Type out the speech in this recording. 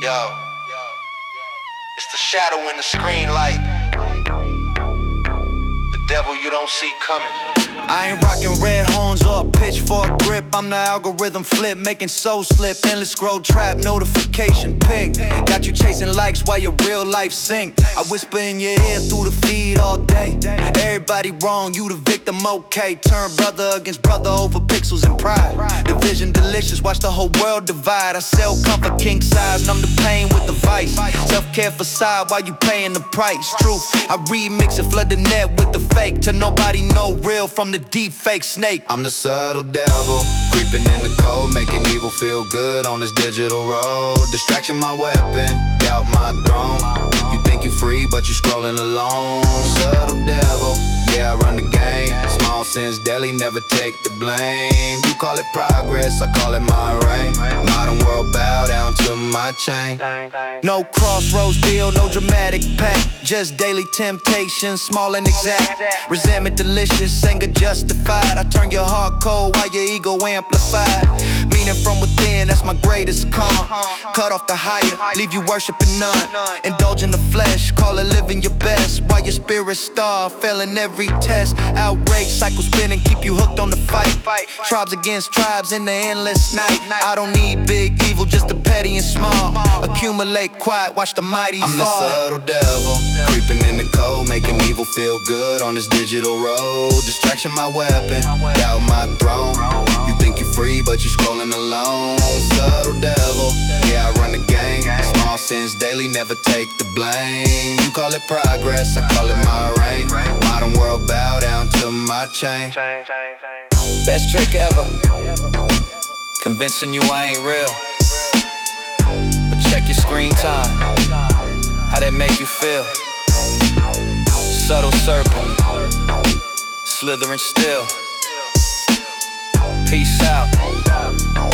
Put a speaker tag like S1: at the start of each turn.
S1: Yo, it's the shadow in the screen light. The devil you don't see coming.
S2: I ain't rockin' red horns or a pitchfork grip. I'm the algorithm flip, making soul slip. Endless scroll trap, notification ping. Got you chasing likes while your real life sink. I whisper in your ear through the feed all day. Everybody wrong, you the victim, okay. Turn brother against brother over pixels and pride. Division delicious, watch the whole world divide. I sell comfort king size, numb the pain with the vice. Self-care facade while you paying the price. Truth, I remix it, flood the net with the fake. Till nobody know real from the deep fake snake.
S3: I'm the subtle devil, creeping in the code, making evil feel good on this digital road. Distraction my weapon, doubt my throne. You think you free, but you scrolling alone. Subtle devil, yeah, I run the game. Small sins daily, never take the blame. You call it progress, I call it my reign. Modern world bow down to my chain.
S2: No crossroads deal, no dramatic pack. Just daily temptation, small and exact. Resentment delicious, anger justified. I turn your heart cold while your ego amplified. Meaning from within, that's my greatest calm. Cut off the higher, leave you worshiping none. Indulge in the flesh, call it living your best. While your spirit starve, failing every test. Outrage, cycle spinning, keep you hooked on the fight. Tribes against tribes in the endless night. I don't need big evil, just the petty and small. Accumulate quiet, watch the mighty fall.
S3: I'm the subtle devil, creeping in the code, making evil feel good on this digital road. Distraction my weapon, doubt my throne. You think you're free, but you're scrolling alone. Subtle devil, yeah, I run the game. Small sins daily, never take the blame. You call it progress, I call it my reign. Modern world bow down to my chain.
S2: Best trick ever, convincing you I ain't real. But check your screen time, how that make you feel. Subtle serpent, slithering still. Peace out.